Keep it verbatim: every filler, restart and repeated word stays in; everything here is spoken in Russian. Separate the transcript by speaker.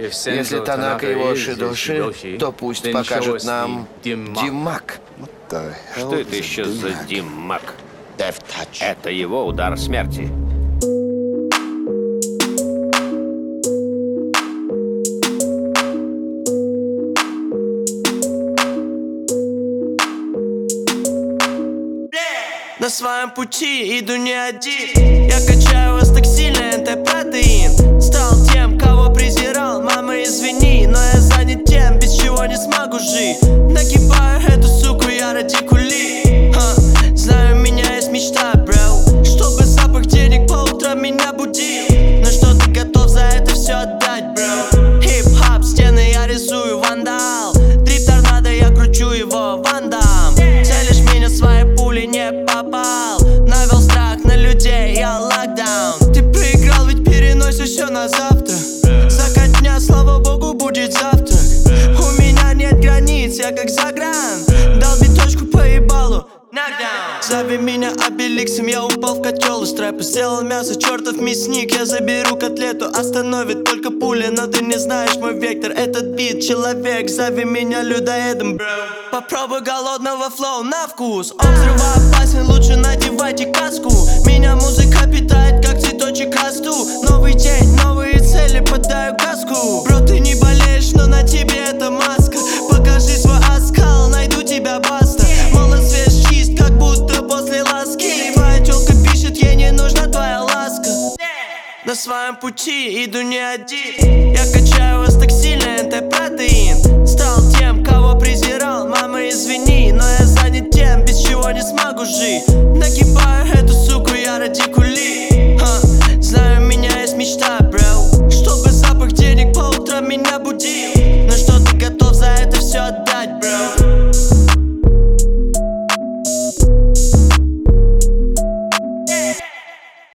Speaker 1: Если Танака его шидоши, то пусть покажет нам Димак.
Speaker 2: Что это еще за Димак? Это его удар смерти.
Speaker 3: На своем пути иду не один. Я качаю вас так сильно, это протеин. Стал тем, кого презирал, мама извини, но я занят тем, без чего не смогу жить. Нагибаю эту суку, я ради кули. Ха. Знаю, у меня есть мечта, бро, чтобы запах денег по утрам меня будил. Но что ты готов за это все отдать, бро? Хип-хап, стены я рисую, вандал. Три торнадо, я кручу его, вандам. Целишь меня своей пули, не попал. Навел страх на людей, я локдаун. Ты проиграл, ведь переносишь все на завтра. Закат дня, слава богу, будет завтрак. У меня нет границ, я как загран. Дал биточку по ебалу, knockdown. Зови меня обеликсом, я упал в котел из трэпа. Сделал мясо, чертов мясник, я заберу котлету. Остановит только пуля, но ты не знаешь мой вектор. Этот бит, человек, зови меня людоедом, бро. Попробуй голодного флоу на вкус. Он взрывоопасен, лучше надевайте каску. Меня музыка питает, как цветочек расту. Новый день, новые цели, поддаю газку. Бро, ты не болеешь, но на тебе это маска. Покажи свой оскал, найду тебя, баста. Молод, свеж, чист, как будто после ласки. Моя тёлка пишет, ей не нужна твоя ласка. На своем пути иду не один. Я качаю